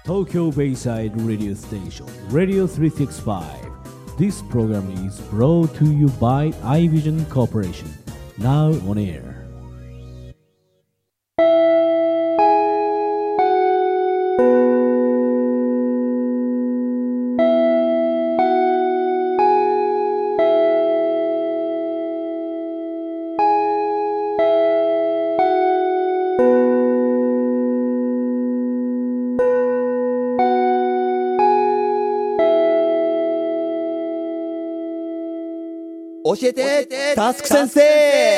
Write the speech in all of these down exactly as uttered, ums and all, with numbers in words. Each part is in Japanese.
Tokyo Bayside Radio Station, Radio three sixty-five. This program is brought to you by iVision Corporation. Now on air. 教えてタスク先生。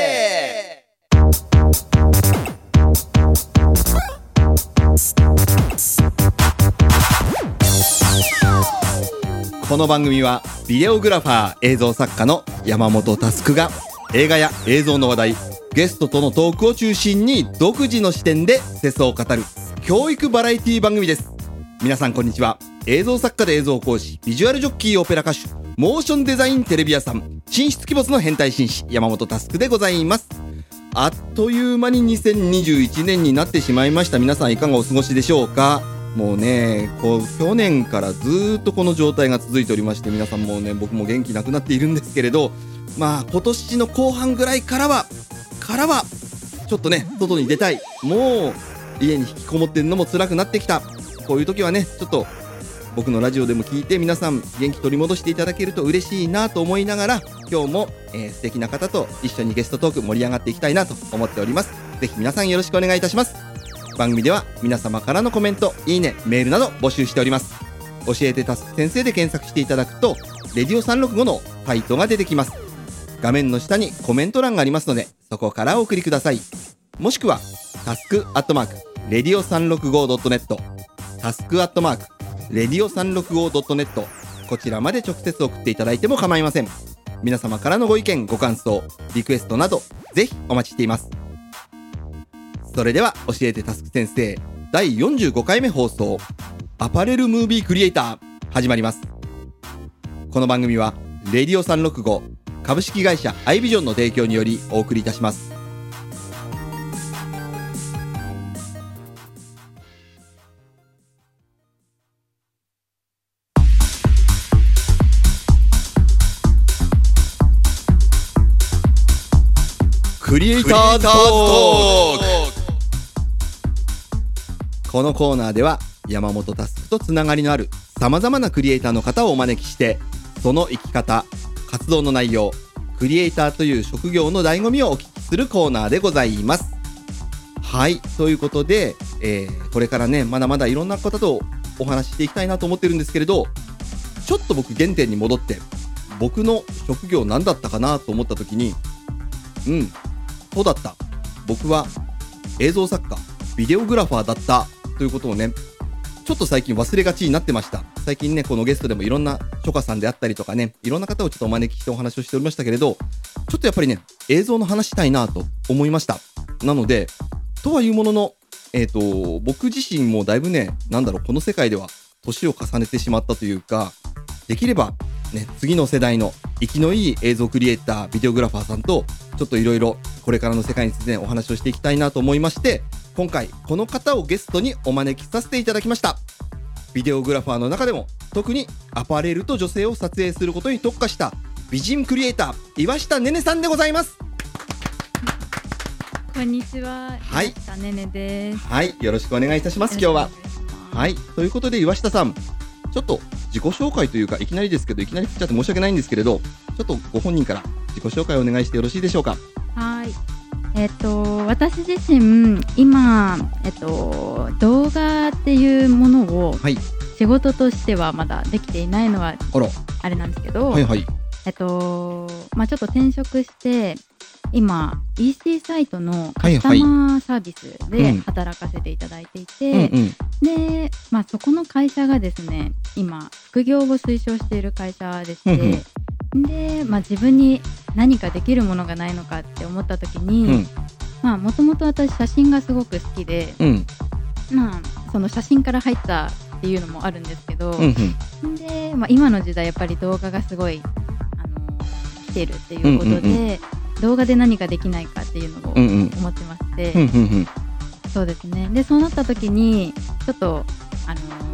この番組はビデオグラファー映像作家の山本佑が映画や映像の話題、ゲストとのトークを中心に独自の視点で世相を語る教育バラエティ番組です。皆さんこんにちは。映像作家で映像講師、ビジュアルジョッキー、オペラ歌手、モーションデザインテレビ屋さん、神出鬼没の変態紳士山本佑でございます。あっという間ににせんにじゅういちねんになってしまいました。皆さんいかがお過ごしでしょうか。もうね、こう去年からずーっとこの状態が続いておりまして、皆さんもね、僕も元気なくなっているんですけれど、まあ今年の後半ぐらいからはからはちょっとね、外に出たい、もう家に引きこもってるのも辛くなってきた。こういう時はね、ちょっと僕のラジオでも聞いて皆さん元気取り戻していただけると嬉しいなと思いながら、今日も、えー、素敵な方と一緒にゲストトーク盛り上がっていきたいなと思っております。ぜひ皆さんよろしくお願いいたします。番組では皆様からのコメント、いいね、メールなど募集しております。教えてタスク先生で検索していただくとレディオさんろくごのサイトが出てきます。画面の下にコメント欄がありますので、そこからお送りください。もしくはタスクアットマークレディオ さんろくごドットネット、 タスクアットマークレディオ さんろくごドットネット、 こちらまで直接送っていただいても構いません。皆様からのご意見、ご感想、リクエストなどぜひお待ちしています。それでは教えてタスク先生だいよんじゅうごかいめ放送、アパレルムービークリエイター始まります。この番組はレディオさんろくご株式会社アイビジョンの提供によりお送りいたします。クリエイターズトーク。このコーナーでは山本タスクとつながりのある様々なクリエイターの方をお招きして、その生き方、活動の内容、クリエイターという職業の醍醐味をお聞きするコーナーでございます。はい、ということで、えー、これからね、まだまだいろんな方とお話ししていきたいなと思ってるんですけれど、ちょっと僕原点に戻って僕の職業何だったかなと思った時に、うんそうだった、僕は映像作家、ビデオグラファーだったということをね、ちょっと最近忘れがちになってました。最近ね、このゲストでもいろんな書家さんであったりとかね、いろんな方をちょっとお招きしてお話をしておりましたけれど、ちょっとやっぱりね、映像の話したいなと思いました。なので、とはいうものの、えーと、僕自身もだいぶね、なんだろう、この世界では年を重ねてしまったというか、できればね、次の世代の生きのいい映像クリエイター、ビデオグラファーさんとちょっといろいろこれからの世界について、ね、お話をしていきたいなと思いまして、今回この方をゲストにお招きさせていただきました。ビデオグラファーの中でも特にアパレルと女性を撮影することに特化した美人クリエイター、岩下ねねさんでございます。 こんにちは、 はい、 岩下ねねです。 はい、よろしくお願いいたします。今日ははい、ということで岩下さん、ちょっと自己紹介というか、いきなりですけど、いきなり来ちゃって申し訳ないんですけれど、ちょっとご本人から自己紹介をお願いしてよろしいでしょうか。 はい、えっと私自身今、えっと、動画っていうものを仕事としてはまだできていないのはあれなんですけど、 はいはい、 えっとまあ、ちょっと転職して今 イーシー サイトのカスタマーサービスで働かせていただいていて、 はいはい、うんうん、 で、まあ、そこの会社がですね、今副業を推奨している会社でして、うんうん、で、まあ、自分に何かできるものがないのかって思った時に、もともと私写真がすごく好きで、うん、まあ、その写真から入ったっていうのもあるんですけど、うんうん、で、まあ、今の時代やっぱり動画がすごい、あのー、来てるっていうことで、うんうんうん、動画で何かできないかっていうのを思ってまして、うんうん、そうですね。でそうなった時にちょっと、あの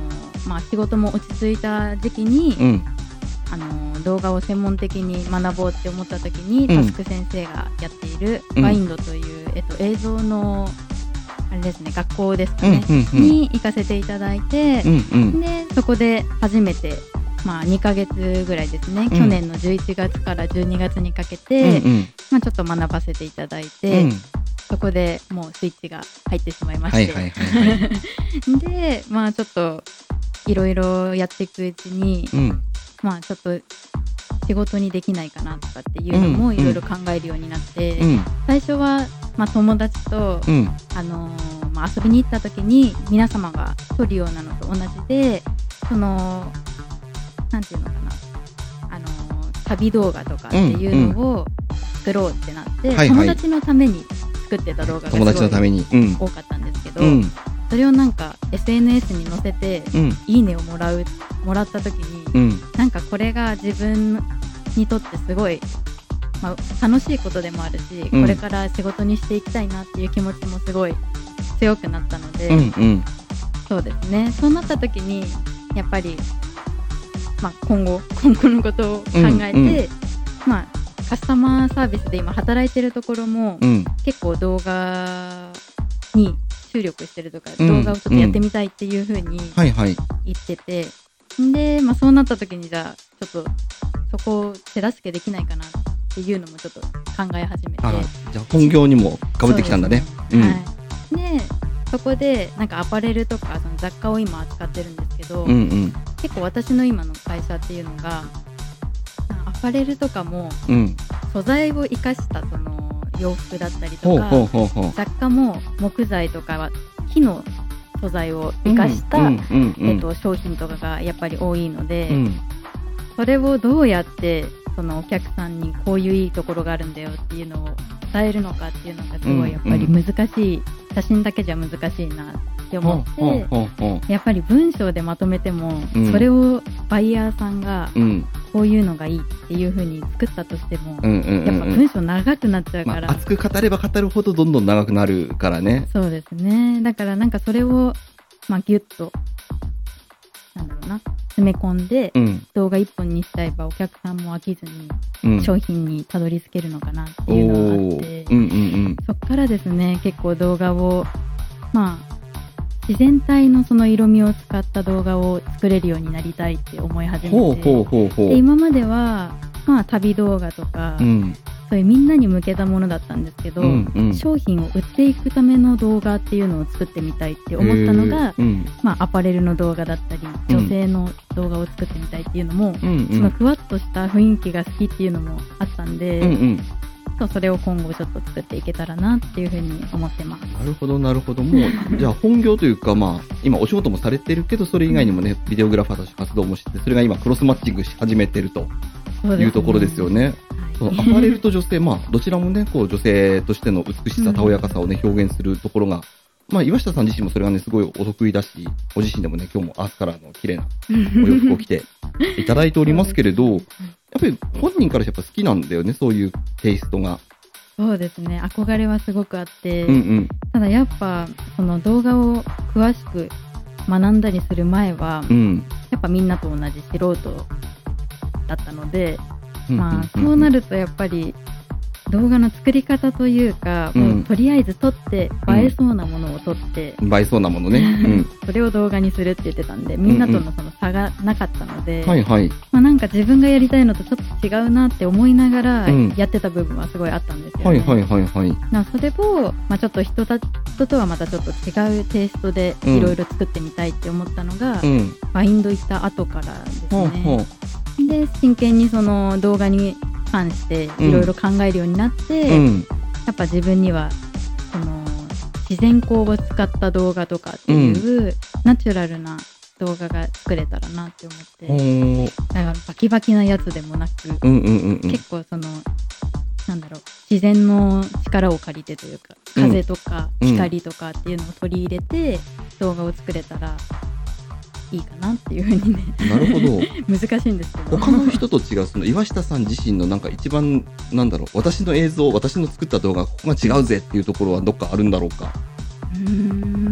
まあ、仕事も落ち着いた時期に、 うんあの動画を専門的に学ぼうって思った時に、 うんタスク先生がやっているうんバインドという、えっと、映像のあれですね、学校ですかね、 うんうんうんに行かせていただいて、 うんうんでそこで初めて、まあ、にかげつぐらいですね、去年のじゅういちがつからじゅうにがつにかけて、 うんうんまあ、ちょっと学ばせていただいて、 うんそこでもうスイッチが入ってしまいまして、 はいはいはいはいでまあちょっといろいろやっていくうちに、 うんまあちょっと仕事にできないかなとかっていうのもいろいろ考えるようになって、 うん最初は、まあ、友達と、 うんあのーまあ、遊びに行った時に皆様がトリオなのと同じで、そのなんていうのかな、あのー旅動画とかっていうのを作ろうってなって、 はいはい友達のために作ってた動画がす友達のたごいめにうん多かったんですけど、 うんそれをなんか エスエヌエス に載せて、 うんいいねをもらうもらった時に、 うんなんかこれが自分にとってすごい、まあ、楽しいことでもあるし、 うんこれから仕事にしていきたいなっていう気持ちもすごい強くなったので、 うんうんそうですね、そうなった時にやっぱり、まあ、今後今後のことを考えて、 うんうんまあ、カスタマーサービスで今働いてるところも、 うん結構動画に注力してるとか、 うん動画をちょっとやってみたいっていう風にはいはい言ってて、で、まあ、そうなった時にじゃあちょっとそこを手助けできないかなっていうのもちょっと考え始めて、 あじゃあ本業にもかぶってきたんだねそうですね、はい、でそこでなんかアパレルとかその雑貨を今扱ってるんですけど、 うんうん結構私の今の会社っていうのがアパレルとかもうん素材を生かしたその洋服だったりとか、 ほうほうほうほう雑貨も木材とかは木の素材を生かした、 うんうんうんえっと、商品とかがやっぱり多いので、 うんそれをどうやってそのお客さんにこういういいところがあるんだよっていうのを伝えるのかっていうのがすごいやっぱり難しい、写真だけじゃ難しいなって思って、 ほうほうほうやっぱり文章でまとめても、 うんそれをバイヤーさんがうんこういうのがいいっていう風に作ったとしても、 うんうんうんやっぱ文章長くなっちゃうまから、 あ熱く語れば語るほどどんどん長くなるからねそうですね。だからなんかそれを、まあ、ギュッとなんだろうな詰め込んで、 うん動画いっぽんにしちゃえばお客さんも飽きずにうん商品にたどり着けるのかなっていうのがあって、 おーうんうんうんそっからですね結構動画をまあ自然体のその色味を使った動画を作れるようになりたいって思い始めて、 ほうほうほうほうで今まではまあ旅動画とか、 うんそういうみんなに向けたものだったんですけど、 うんうん商品を売っていくための動画っていうのを作ってみたいって思ったのが、 へーうんまあ、アパレルの動画だったりうん女性の動画を作ってみたいっていうのも、 うんうんそのふわっとした雰囲気が好きっていうのもあったんで、 うんうんそうそれを今後ちょっと作っていけたらなっていうふうに思ってます。 なるほどなるほどもうじゃあ本業というかまあ今お仕事もされてるけどそれ以外にもねビデオグラファーとして活動もしてそれが今クロスマッチングし始めてるとそうですねいうところですよね。そのアパレルと女性、まあ、どちらもね、こう、女性としての美しさ、たおやかさをね、表現するところが、まあ、岩下さん自身もそれがね、すごいお得意だし、ご自身でもね、今日もアースカラーの綺麗なお洋服を着ていただいておりますけれど、やっぱり本人からやっぱ好きなんだよね、そういうテイストが。 そうですね、憧れはすごくあって、 うんうん。 ただやっぱその動画を詳しく学んだりする前は、 うん。 やっぱみんなと同じ素人だったので、 うんまあ、そうなるとやっぱり動画の作り方というか、 うんもうとりあえず撮って映えそうなものを撮って、 映えそうなものね。うん。 それを動画にするって言ってたんでみんなとのその差がなかったので、 はいはい。 まあ、なんか自分がやりたいのとちょっと違うなって思いながらうんやってた部分はすごいあったんですよね。 はいはいはいはい。 まあそれを、まあ、ちょっと人た人とはまたちょっと違うテイストでいろいろ作ってみたいって思ったのが、 うん。 バインド行った後からですほうね。 ほう。 で真剣にその動画に関していろいろ考えるようになって、 うん。 やっぱ自分にはその自然光を使った動画とかっていう、ナチュラルな動画が作れたらなって思って、 ほう。 だからバキバキなやつでもなく、 うんうんうんうん。 結構そのなんだろう自然の力を借りてというか、 うん風とかうん光とかっていうのを取り入れて動画を作れたらいいかなっていうふうにねなるほど。 難しいんですけど他の人と違うその岩下さん自身のなんか一番なんだろう私の映像私の作った動画ここが違うぜっていうところはどっかあるんだろうか。 うーんな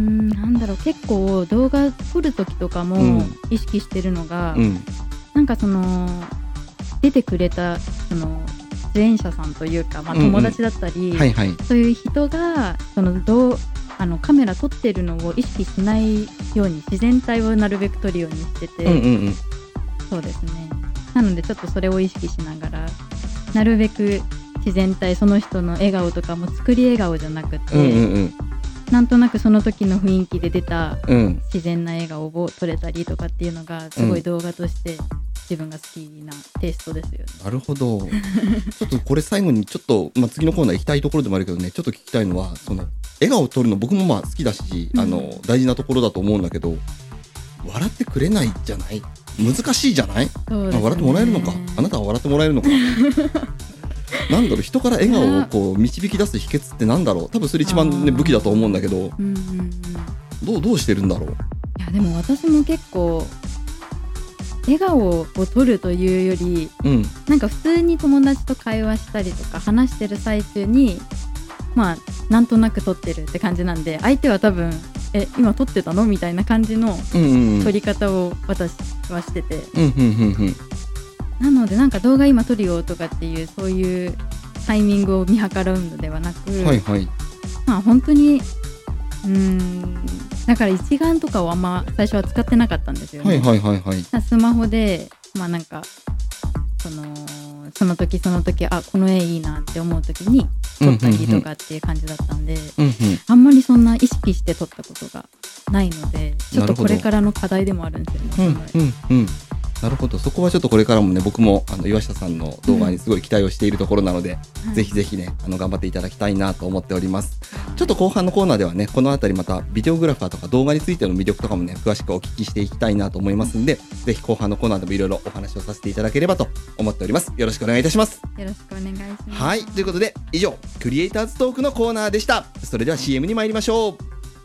なんだろう、結構動画撮る時とかうもん意識してるのが、 うんなんかその出てくれたその出演者さんというか、まあ、 うんうん友達だったり、 はいはいそういう人がそのどうあのカメラ撮ってるのを意識しないように自然体をなるべく撮るようにしてて、 うんうんうんそうですね。なのでちょっとそれを意識しながらなるべく自然体、その人の笑顔とかも作り笑顔じゃなくて、 うんうんうんなんとなくその時の雰囲気で出たうん自然な笑顔を撮れたりとかっていうのがすごい動画として自分が好きなテイストですよね。 なるほど。ちょっとこれ最後にちょっと、まあ、次のコーナー行きたいところでもあるけどね、ちょっと聞きたいのは、その笑顔を撮るの僕もまあ好きだし、 うんあの大事なところだと思うんだけど、笑ってくれないじゃない？難しいじゃない？ そうですね。 あ笑ってもらえるのか？あなたは笑ってもらえるのか？なんだろう、人から笑顔をこう導き出す秘訣ってなんだろう。多分それ一番ねあー武器だと思うんだけど、 うんうんうん。 どうどうしてるんだろう。 いやでも私も結構笑顔を撮るというより、 うんなんか普通に友達と会話したりとか話してる最中にまあなんとなく撮ってるって感じなんで、相手は多分え今撮ってたのみたいな感じのうんうんうん撮り方を私はしてて、 うんうんうんうんなのでなんか動画今撮るよとかっていうそういうタイミングを見計らうのではなく、 はいはいまあ本当にうーんだから一眼とかをあんま最初は使ってなかったんですよね。 はいはいはいはいスマホでまあなんかそのその時その時あこの絵いいなって思う時に撮ったりとかっていう感じだったんで、 うんうんあんまりそんな意識して撮ったことがないので、ちょっとなるほどこれからの課題でもあるんですよね。 うんうんうんなるほど。そこはちょっとこれからもね、僕もあの岩下さんの動画にすごい期待をしているところなので、 うん、 ぜひぜひねあの頑張っていただきたいなと思っております。ちょっと後半のコーナーではね、このあたりまたビデオグラファーとか動画についての魅力とかもね詳しくお聞きしていきたいなと思いますんで、ぜひ後半のコーナーでもいろいろお話をさせていただければと思っております。よろしくお願いいたします。 よろしくお願いします。 はい、ということで以上クリエイターズトークのコーナーでした。それでは シーエム に参りましょう。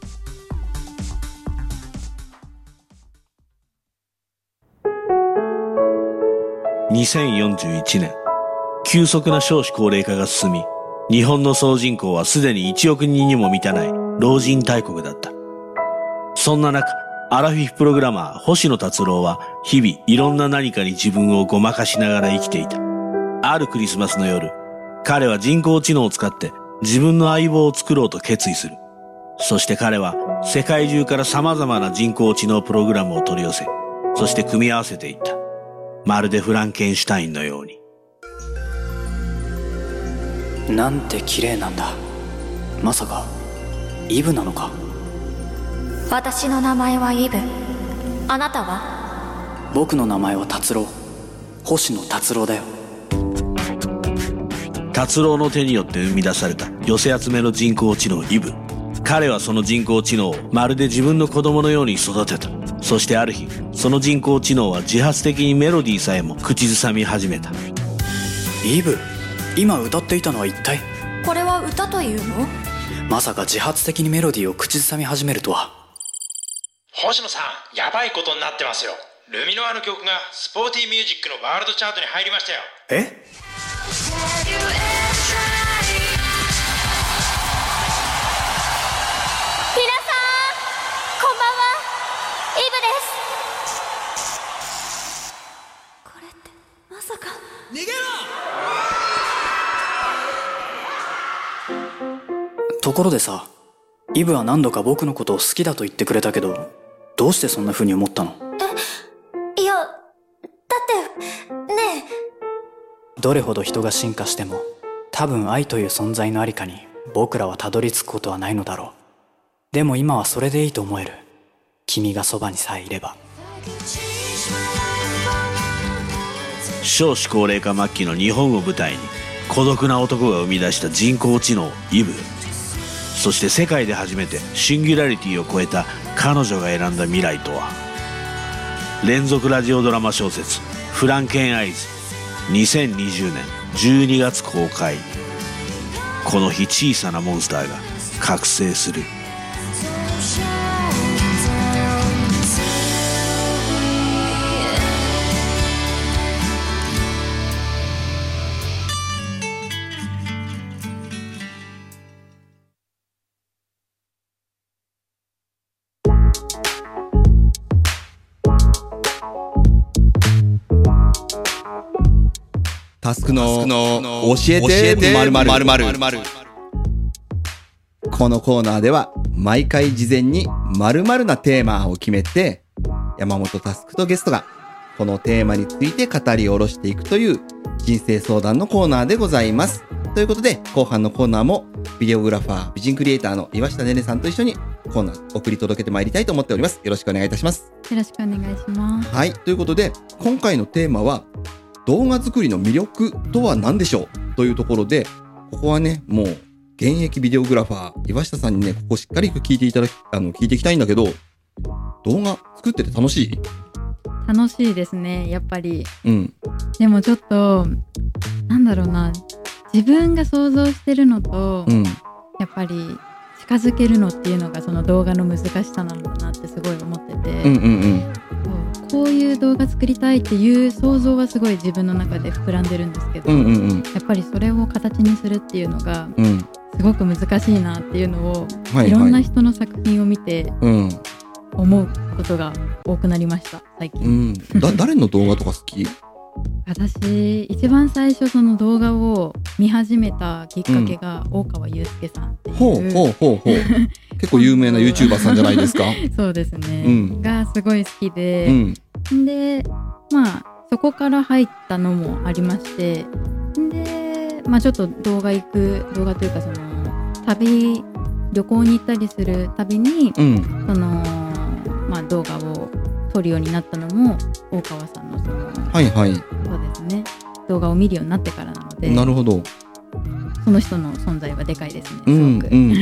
にせんよんじゅういちねん、急速な少子高齢化が進み、日本の総人口はすでにいちおくにんにも満たない老人大国だった。そんな中、アラフィフプログラマー星野達郎は日々いろんな何かに自分をごまかしながら生きていた。あるクリスマスの夜、彼は人工知能を使って自分の相棒を作ろうと決意する。そして彼は世界中から様々な人工知能プログラムを取り寄せ、そして組み合わせていった。まるでフランケンシュタインのように。 なんて綺麗なんだ。まさかイブなのか。 私の名前はイブ。あなたは？ 僕の名前は達郎。星野達郎だよ。 達郎の手によって生み出された寄せ集めの人工知能イブ。彼はその人工知能をまるで自分の子供のように育てた。そしてある日、その人工知能は自発的にメロディーさえも口ずさみ始めた。 イブ、今歌っていたのは一体？ これは歌というの？ まさか自発的にメロディーを口ずさみ始めるとは。 星野さん、やばいことになってますよ。ルミノアの曲がスポーティーミュージックのワールドチャートに入りましたよ。 え？ 皆さん、こんばんは。イブです。これってまさか。逃げろ！ところでさ、イブは何度か僕のことを好きだと言ってくれたけど、どうしてそんな風に思ったの？ え、いや、だってねえ。 どれほど人が進化しても、多分愛という存在のありかに僕らはたどり着くことはないのだろう。でも今はそれでいいと思える。君がそばにさえいれば。 少子高齢化末期の日本を舞台に孤独な男が生み出した人工知能イブ。そして世界で初めてシンギュラリティを超えた彼女が選んだ未来とは。連続ラジオドラマ小説フランケンアイズ、にせんにじゅうねんじゅうにがつ公開。この日小さなモンスターが覚醒する。 タスクの教えてまるまる。このコーナーでは毎回事前に〇〇なテーマを決めて、山本タスクとゲストがこのテーマについて語り下ろしていくという人生相談のコーナーでございます。ということで後半のコーナーもビデオグラファー、美人クリエイターの岩下ねねさんと一緒にコーナー送り届けてまいりたいと思っております。よろしくお願いいたします。 よろしくお願いします。 はい、ということで今回のテーマは動画作りの魅力とは何でしょうというところで、ここはねもう現役ビデオグラファー岩下さんにねここしっかり聞いていただきあの聞いていきたいんだけど、動画作ってて楽しい？ 楽しいですね、やっぱり。 うん。 でもちょっとなんだろうな、自分が想像してるのと、 うん、 やっぱり近づけるのっていうのがその動画の難しさなんだなってすごい思ってて、 うんうんうん、 そうこういう動画作りたいっていう想像はすごい自分の中で膨らんでるんですけど、 うんうんうん、 やっぱりそれを形にするっていうのがすごく難しいなっていうのを、うんはいはい、いろんな人の作品を見て思うことが多くなりました最近、 うん、だ誰の動画とか好き？ 私一番最初その動画を見始めたきっかけが、うん、大川祐介さんっていうほうほうほうほう結構有名な YouTuber さんじゃないですか？ そうですね、 うん、 がすごい好きで、うん、でまあそこから入ったのもありまして、でまあちょっと動画行く動画というかその旅旅行に行ったりするたびに、うん、そのまあ動画を撮るようになったのも大川さんのそのはいはいそうですね動画を見るようになってからなので、 なるほど、 その人の存在はでかいですね、 うん、 すごく、 うんうん、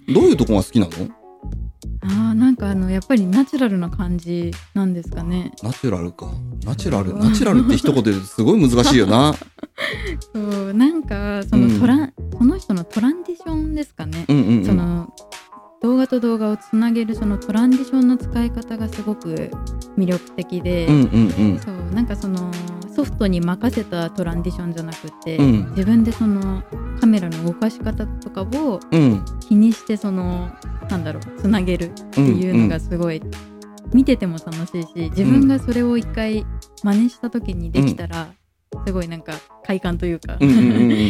どういうとこが好きなの？ あーなんかあのやっぱりナチュラルな感じなんですかね。 ナチュラルか、ナチュラルナチュラルって一言で言うとすごい難しいよなそうなんかそのトラン、うん、その人のトランジションですかね、うんうんうん、その動画と動画をつなげるそのトランジションの使い方がすごく魅力的で、うんうんうん、そうなんかそのソフトに任せたトランジションじゃなくて、うん、自分でそのカメラの動かし方とかを気にしてその、うん、なんだろうつなげるっていうのがすごい見てても楽しいし、自分がそれを一回真似した時にできたら、うん、すごいなんか快感というか、うんうんうん、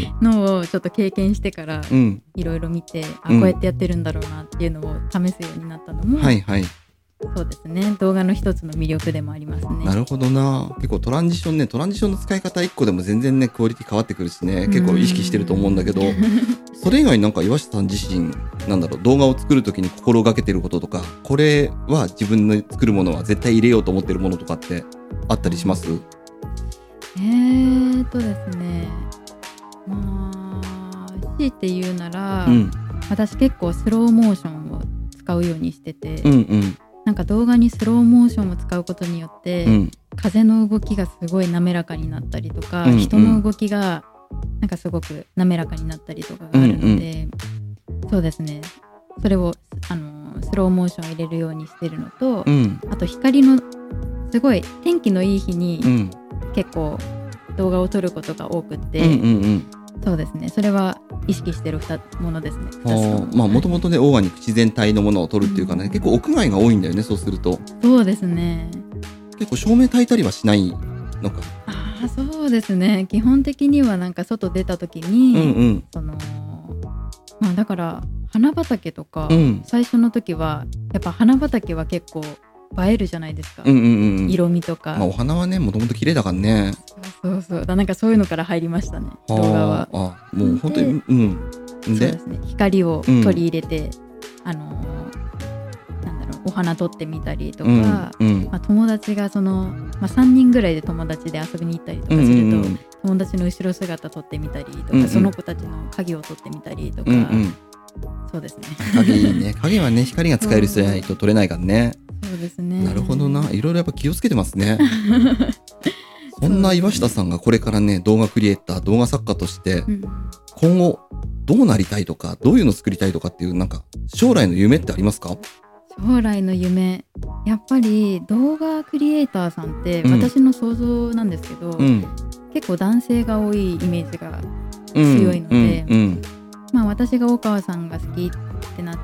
のをちょっと経験してからいろいろ見て、うん、あこうやってやってるんだろうなっていうのを試すようになったのも、 はいはい、 そうですね動画の一つの魅力でもありますね。 なるほどな。結構トランジションねトランジションの使い方いっこでも全然ねクオリティ変わってくるしね、結構意識してると思うんだけどそれ以外になんか岩下さん自身なんだろう動画を作るときに心がけてることとか、これは自分の作るものは絶対入れようと思ってるものとかってあったりします？ えーとですねまあ強いて言うなら、うん、私結構スローモーションを使うようにしてて、うんうん、なんか動画にスローモーションを使うことによって、うん、風の動きがすごい滑らかになったりとか、うんうん、人の動きがなんかすごく滑らかになったりとかがあるので、うんうん、そうですねそれをあのスローモーションを入れるようにしてるのと、うん、あと光のすごい天気のいい日に、うん結構動画を撮ることが多くて、うんうんうん、そうですねそれは意識してるものですね。 まあもともとねオーガニック自然体のものを撮るっていうかね、うん、結構屋外が多いんだよね。そうするとそうですね結構照明焚いたりはしないのか。 あそうですね基本的にはなんか外出た時に、うんうん、そのまあだから花畑とか、うん、最初の時はやっぱ花畑は結構映えるじゃないですか、うんうんうん、色味とか、 まあ、お花はねもともと綺麗だからね。 そうそうそうだなんかそういうのから入りましたね動画は。 あもう本当にうんでそうですね光を取り入れて、うん、あのー、なんだろうお花撮ってみたりとか、うんうんまあ、友達がその、まあ、さんにんぐらいで友達で遊びに行ったりとかすると、うんうんうん、友達の後ろ姿撮ってみたりとか、うんうん、その子たちの影を撮ってみたりとか、うんうん、そうですね影いいね影はね光が使える人じゃないと撮れないからね。 そうですね。 なるほどな。いろいろやっぱ気をつけてますねそんな岩下さんがこれからね動画クリエイター動画作家として今後どうなりたいとかどういうの作りたいとかっていうなんか将来の夢ってありますか？ 将来の夢やっぱり動画クリエイターさんって私の想像なんですけど、うん、結構男性が多いイメージが強いので、うんうんうん、まあ私が大川さんが好きってなって、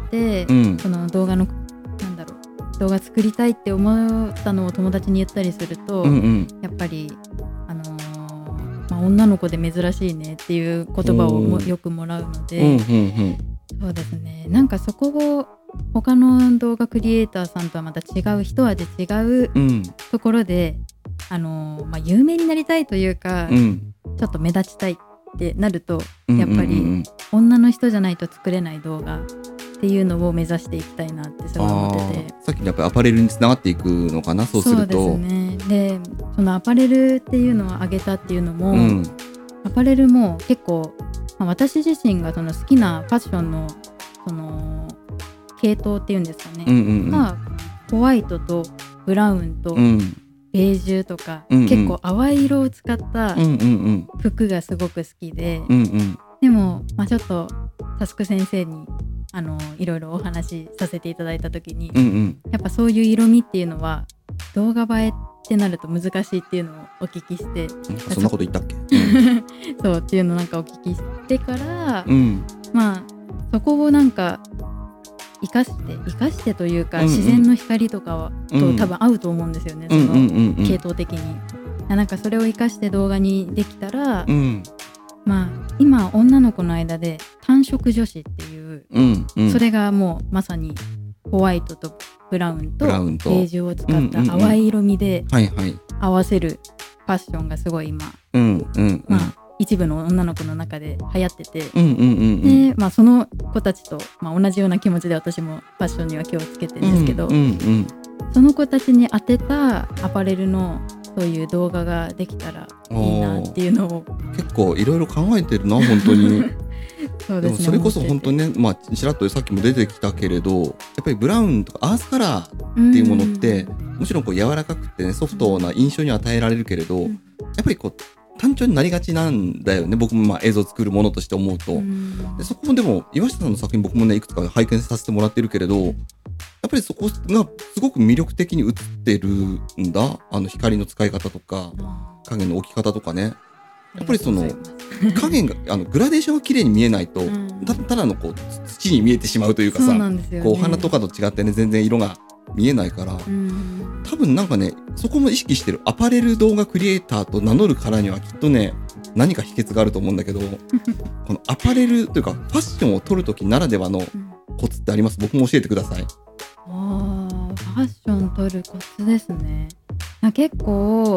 うん、その動画のなんだろう動画作りたいって思ったのを友達に言ったりすると、うんうん、やっぱり、あのーまあ、 女の子で珍しいねっていう言葉をもよくもらうので、うんうんうん、そうですね、なんかそこを他の動画クリエイターさんとはまた違う一味違うところで、うん、あのまあ、有名になりたいというか、うん、ちょっと目立ちたいってなると、やっぱり女の人じゃないと作れない動画っていうのを目指していきたいなってすごい思ってて、 さっきやっぱりアパレルにつながっていくのかな、そうすると。 そうですね。でそのアパレルっていうのを上げたっていうのも、うん、アパレルも結構、まあ、私自身がその好きなファッションのその系統っていうんですかね、うんうんうん、まあ、ホワイトとブラウンとベージュとか、うんうん、結構淡い色を使った服がすごく好きで、うんうん、でも、まあ、ちょっとタスク先生にあのいろいろお話しさせていただいた時に、うんうん、やっぱそういう色味っていうのは動画映えってなると難しいっていうのをお聞きして、 そんなこと言ったっけそうっていうのをなんかお聞きしてから、うん、まあそこをなんか生かして生かしてというか、うんうん、自然の光とかは、うん、と多分合うと思うんですよね、その系統的に、なんかそれを生かして動画にできたら、うん、まあ今女の子の間で単色女子っていう、うんうん、それがもうまさにホワイトとブラウンとベージュを使った淡い色味で合わせるファッションがすごい今、うんうんうん、まあ一部の女の子の中で流行ってて、うんうんうんうん、で、まあ、その子たちと、まあ、同じような気持ちで私もファッションには気をつけてるんですけど、うんうんうん、その子たちに当てたアパレルのそういう動画ができたらいいなっていうのを結構いろいろ考えてるな本当にそうですね、でもそれこそ本当にね、まあ、ちらっとさっきも出てきたけれど、やっぱりブラウンとかアースカラーっていうものって、もちろんこう柔らかくて、ね、ソフトな印象に与えられるけれど、やっぱりこう単調になりがちなんだよね、僕もまあ映像を作るものとして思うと。でそこもでも岩下さんの作品僕もねいくつか拝見させてもらってるけれど、やっぱりそこがすごく魅力的に映ってるんだ。あの光の使い方とか影の置き方とかね、やっぱりその影があのグラデーションが綺麗に見えないと、うん、た, ただのこう土に見えてしまうというかさ、ね、こうお花とかと違ってね全然色が見えないから、うん、多分なんかねそこも意識してるアパレル動画クリエイターと名乗るからにはきっとね何か秘訣があると思うんだけどこのアパレルというかファッションを撮るときならではのコツってあります？僕も教えてください。 あー、ファッション撮るコツですね。結構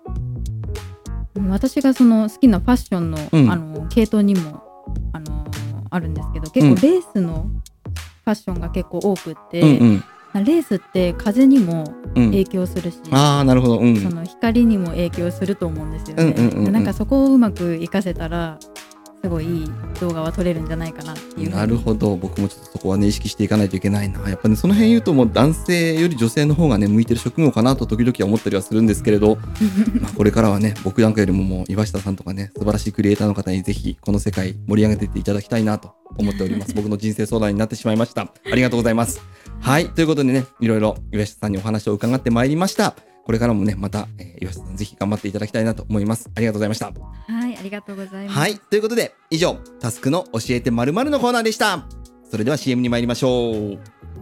私がその好きなファッションの、うん、あの系統にも あのあるんですけど、結構レースのファッションが結構多くって、うんうん、レースって風にも影響するし、うん、あー、なるほど、うん、その光にも影響すると思うんですよね、うんうんうんうん、なんかそこをうまく活かせたらすごいいい動画は撮れるんじゃないかなっていう。 なるほど、僕もちょっとそこはね意識していかないといけないな。やっぱねその辺言うともう男性より女性の方がね向いてる職業かなと時々は思ったりはするんですけれどまあこれからはね僕なんかよりももう岩下さんとかね素晴らしいクリエイターの方にぜひこの世界盛り上げていっていただきたいなと思っております僕の人生相談になってしまいました。ありがとうございます。はい、ということでねいろいろ岩下さんにお話を伺ってまいりました。これからもねまた、えー、岩下さんぜひ頑張っていただきたいなと思います。ありがとうございました。 はい、ありがとうございます。 はい、ということで以上タスクの教えて〇〇のコーナーでした。それでは シーエム に参りましょう。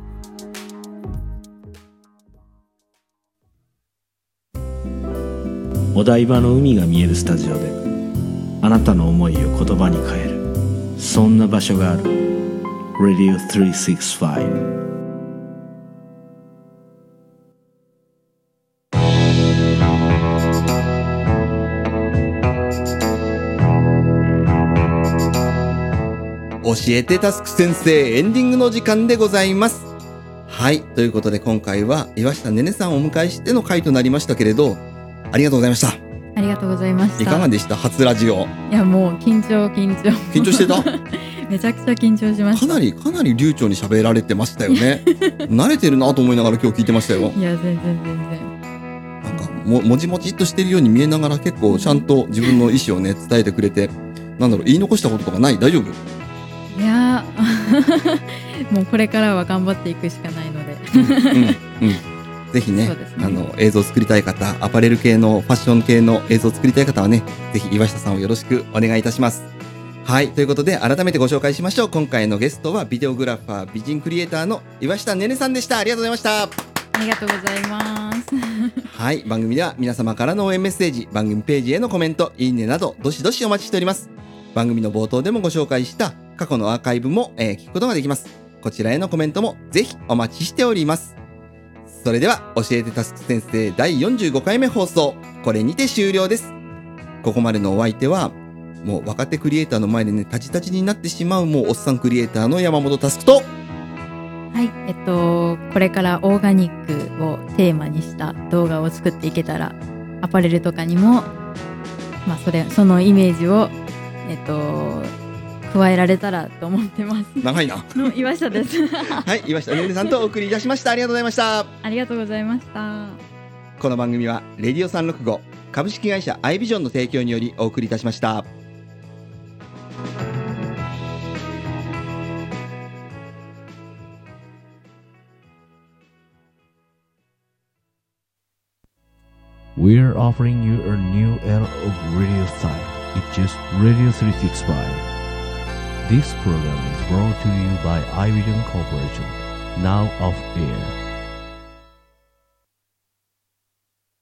お台場の海が見えるスタジオであなたの思いを言葉に変える、そんな場所がある。 ラディオさんびゃくろくじゅうご。 教えてタスク先生エンディングの時間でございます。はい、ということで今回は岩下ねねさんをお迎えしての回となりましたけれど、ありがとうございました。 ありがとうございました。 いかがでした？初ラジオ。 いやもう緊張緊張緊張してためちゃくちゃ緊張しました。 かなりかなり流暢に喋られてましたよね慣れてるなと思いながら今日聞いてましたよ。 いや全然全然なんかももじもじっとしてるように見えながら結構ちゃんと自分の意思をね伝えてくれて、なんだろう、言い残したこととかない？大丈夫？ いやもうこれからは頑張っていくしかないのでうん、うんうん、ぜひ ね, ねあの映像を作りたい方、アパレル系のファッション系の映像を作りたい方はねぜひ岩下さんをよろしくお願いいたします。はい、ということで改めてご紹介しましょう。今回のゲストはビデオグラファー美人クリエイターの岩下ねねさんでした。ありがとうございました。 ありがとうございますはい、番組では皆様からの応援メッセージ、番組ページへのコメント、いいねなどどしどしお待ちしております。番組の冒頭でもご紹介した過去のアーカイブも、えー、聞くことができます。こちらへのコメントもぜひお待ちしております。それでは教えてタスク先生だいよんじゅうごかいめ放送、これにて終了です。ここまでのお相手はもう若手クリエイターの前でねタジタジになってしまうもうおっさんクリエイターの山本タスクと、 はい、えっとこれからオーガニックをテーマにした動画を作っていけたら、アパレルとかにもまあそれそのイメージをえっと加えられたらと思ってます。 長いなの岩下ですはい、岩下ねるねさんとお送りいたしました。ありがとうございました。 ありがとうございました。 この番組はレディオさんろくご株式会社アイビジョンの提供によりお送りいたしました。 We're offering you a new era of radio style. It's just Radio three sixty-five. This program is brought to you by iVision Corporation. Now off air.